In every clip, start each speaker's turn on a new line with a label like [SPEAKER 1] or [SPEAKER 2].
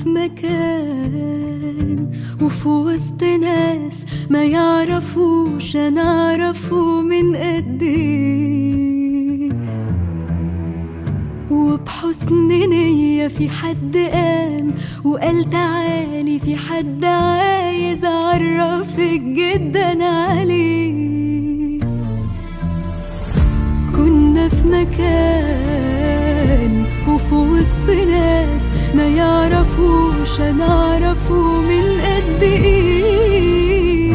[SPEAKER 1] في مكان وفي وسط ناس ما يعرفوش أنا أعرفه من قد إيه، وبحسن نية في حد قام وقال تعالي، في حد عايز أعرفك جدا عليه. كنا في مكان وفي وسط ناس ما يعرفوش أنا أعرفه من قد إيه،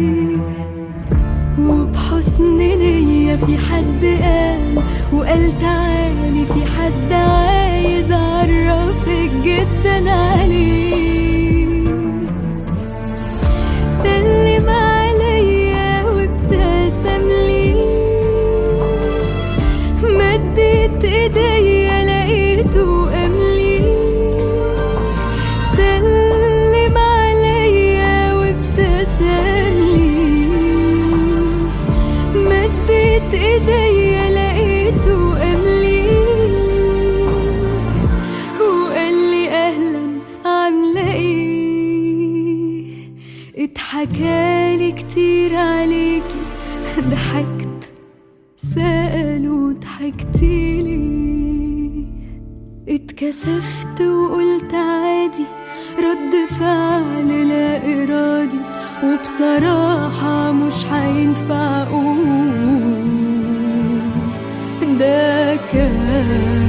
[SPEAKER 1] وبحسن نية في حد قام وقال تعالي، في حد عايز أعرفك جدا عليه. سلم عليا وابتسم لي، مدت ايديا لقيته قاملي. سلم عليا وابتسم لي، مدت ايديا لقيته قاملي، وقال لي اهلا عامله ايه. اتحكالي كتير عليكي، ضحكت سألوا ضحكتيلي. اتكسفت وقلت عادي، رد فعل لا إرادي، وبصراحة مش هينفع أقول ده كان